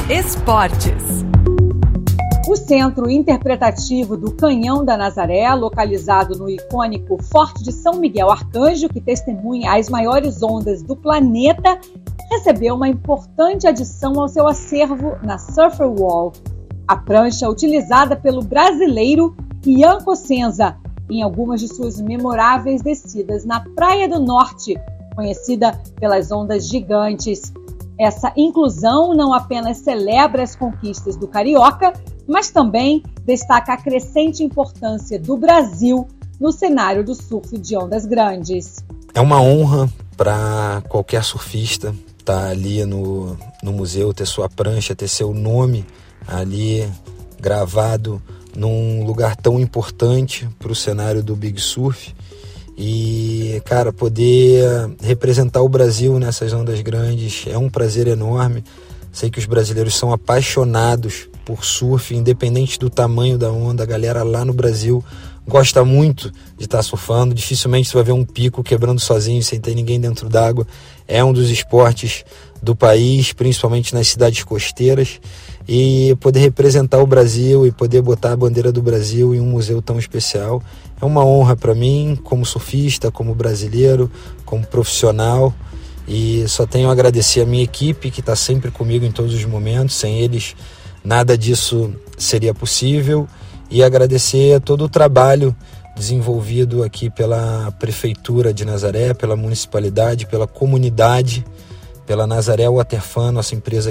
Esportes. O Centro Interpretativo do Canhão da Nazaré, localizado no icônico Forte de São Miguel Arcanjo, que testemunha as maiores ondas do planeta, recebeu uma importante adição ao seu acervo na Surfer Wall. A prancha utilizada pelo brasileiro Ian Cosenza em algumas de suas memoráveis descidas na Praia do Norte, conhecida pelas ondas gigantes. Essa inclusão não apenas celebra as conquistas do carioca, mas também destaca a crescente importância do Brasil no cenário do surf de ondas grandes. É uma honra para qualquer surfista estar ali no museu, ter sua prancha, ter seu nome ali gravado num lugar tão importante para o cenário do Big Surf. E, cara, poder representar o Brasil nessas ondas grandes é um prazer enorme. Sei que os brasileiros são apaixonados por surf, independente do tamanho da onda. A galera lá no Brasil gosta muito de estar surfando. Dificilmente você vai ver um pico quebrando sozinho, sem ter ninguém dentro d'água. É um dos esportes do país, principalmente nas cidades costeiras. E poder representar o Brasil e poder botar a bandeira do Brasil em um museu tão especial é uma honra para mim, como surfista, como brasileiro, como profissional. E só tenho a agradecer a minha equipe, que está sempre comigo em todos os momentos. Sem eles, nada disso seria possível. E agradecer a todo o trabalho desenvolvido aqui pela Prefeitura de Nazaré, pela municipalidade, pela comunidade, pela Nazaré Waterfun, nossa empresa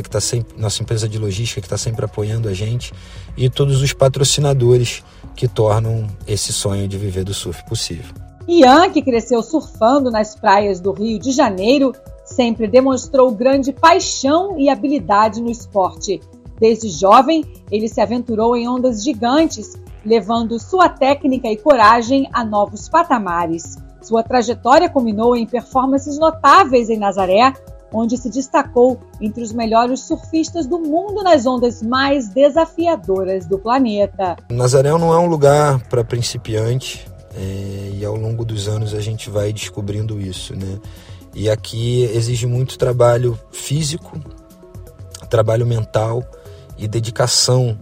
de logística que está sempre apoiando a gente, e todos os patrocinadores que tornam esse sonho de viver do surf possível. Ian, que cresceu surfando nas praias do Rio de Janeiro, sempre demonstrou grande paixão e habilidade no esporte. Desde jovem, ele se aventurou em ondas gigantes, levando sua técnica e coragem a novos patamares. Sua trajetória culminou em performances notáveis em Nazaré, onde se destacou entre os melhores surfistas do mundo nas ondas mais desafiadoras do planeta. Nazaré não é um lugar para principiante, e ao longo dos anos a gente vai descobrindo isso, né? E aqui exige muito trabalho físico, trabalho mental e dedicação,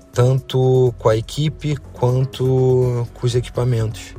tanto com a equipe quanto com os equipamentos.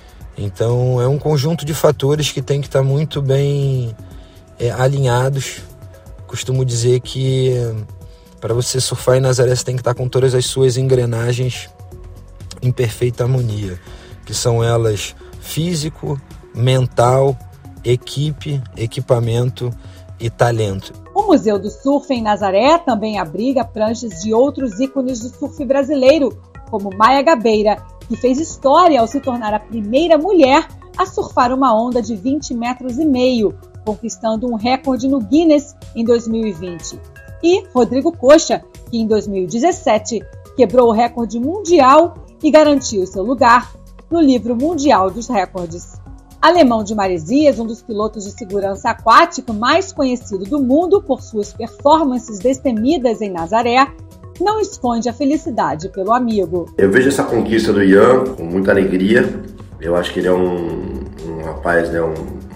Então é um conjunto de fatores que tem que estar muito bem alinhados. Costumo dizer que para você surfar em Nazaré você tem que estar com todas as suas engrenagens em perfeita harmonia, que são elas físico, mental, equipe, equipamento e talento. O Museu do Surf em Nazaré também abriga pranchas de outros ícones do surf brasileiro, como Maia Gabeira, que fez história ao se tornar a primeira mulher a surfar uma onda de 20,5 metros, conquistando um recorde no Guinness em 2020. E Rodrigo Coxa, que em 2017 quebrou o recorde mundial e garantiu seu lugar no livro mundial dos recordes. Alemão de Maresias, um dos pilotos de segurança aquática mais conhecido do mundo por suas performances destemidas em Nazaré, não esconde a felicidade pelo amigo. Eu vejo essa conquista do Ian com muita alegria. Eu acho que ele é um rapaz, né,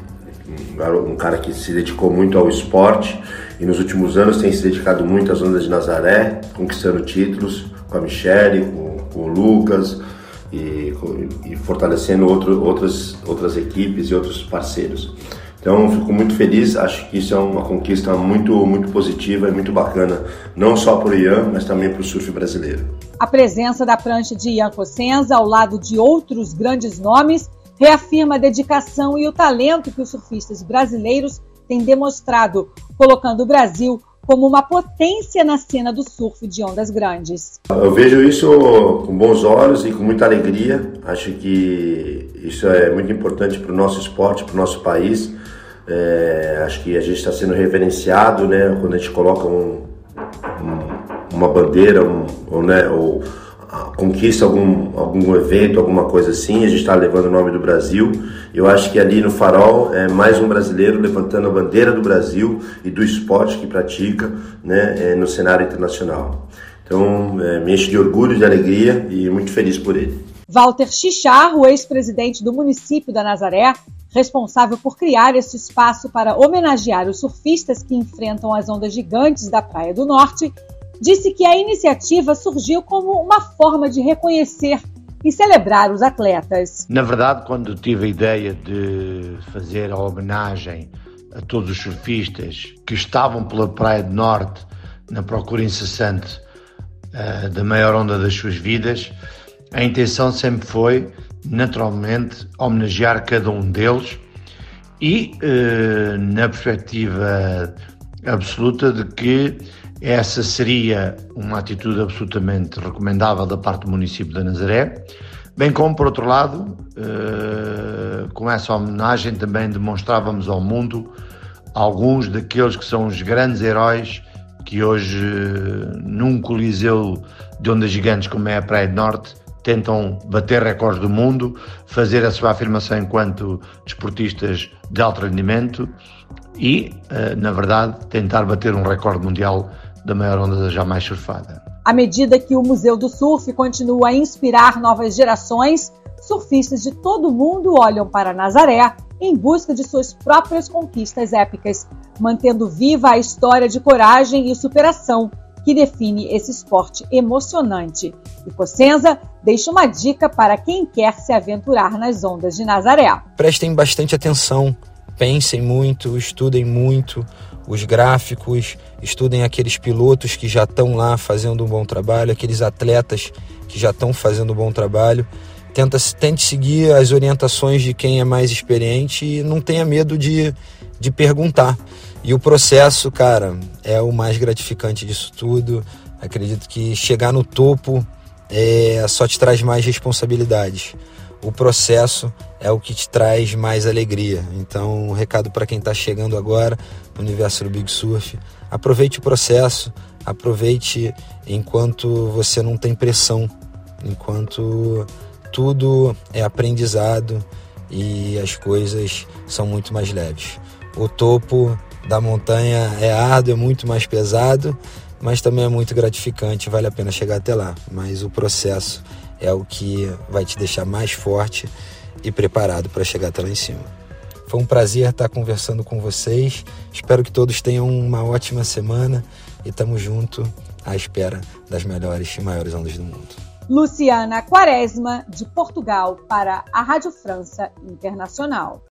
um cara que se dedicou muito ao esporte e nos últimos anos tem se dedicado muito às ondas de Nazaré, conquistando títulos com a Michele, com o Lucas e fortalecendo outras equipes e outros parceiros. Então fico muito feliz, acho que isso é uma conquista muito, muito positiva e muito bacana, não só para o Ian, mas também para o surf brasileiro. A presença da prancha de Ian Cosenza ao lado de outros grandes nomes reafirma a dedicação e o talento que os surfistas brasileiros têm demonstrado, colocando o Brasil como uma potência na cena do surf de ondas grandes. Eu vejo isso com bons olhos e com muita alegria. Acho que isso é muito importante para o nosso esporte, para o nosso país. Acho que a gente está sendo reverenciado, né, quando a gente coloca uma bandeira ou conquista algum evento, alguma coisa assim, a gente está levando o nome do Brasil. Eu acho que ali no Farol é mais um brasileiro levantando a bandeira do Brasil e do esporte que pratica, né, no cenário internacional. Então, me enche de orgulho, de alegria e muito feliz por ele. Walter Chichar, o ex-presidente do município da Nazaré, responsável por criar este espaço para homenagear os surfistas que enfrentam as ondas gigantes da Praia do Norte, disse que a iniciativa surgiu como uma forma de reconhecer e celebrar os atletas. Na verdade, quando tive a ideia de fazer a homenagem a todos os surfistas que estavam pela Praia do Norte na procura incessante da maior onda das suas vidas, a intenção sempre foi, naturalmente, homenagear cada um deles e na perspectiva absoluta de que essa seria uma atitude absolutamente recomendável da parte do município de Nazaré, bem como, por outro lado, com essa homenagem também demonstrávamos ao mundo alguns daqueles que são os grandes heróis que hoje, num coliseu de ondas gigantes como é a Praia do Norte, tentam bater recordes do mundo, fazer a sua afirmação enquanto desportistas de alto rendimento e, na verdade, tentar bater um recorde mundial da maior onda jamais surfada. À medida que o Museu do Surf continua a inspirar novas gerações, surfistas de todo o mundo olham para Nazaré em busca de suas próprias conquistas épicas, mantendo viva a história de coragem e superação que define esse esporte emocionante. E Cossenza deixa uma dica para quem quer se aventurar nas ondas de Nazaré. Prestem bastante atenção, pensem muito, estudem muito os gráficos, estudem aqueles pilotos que já estão lá fazendo um bom trabalho, aqueles atletas que já estão fazendo um bom trabalho. Tente seguir as orientações de quem é mais experiente e não tenha medo de perguntar. E o processo, cara, é o mais gratificante disso tudo. Acredito que chegar no topo só te traz mais responsabilidades. O processo é o que te traz mais alegria. Então, um recado para quem está chegando agora no universo do Big Surf: aproveite o processo, aproveite enquanto você não tem pressão, enquanto tudo é aprendizado e as coisas são muito mais leves. O topo da montanha é árduo, é muito mais pesado, mas também é muito gratificante, vale a pena chegar até lá. Mas o processo é o que vai te deixar mais forte e preparado para chegar até lá em cima. Foi um prazer estar conversando com vocês, espero que todos tenham uma ótima semana e estamos juntos à espera das melhores e maiores ondas do mundo. Luciana Quaresma, de Portugal, para a Rádio França Internacional.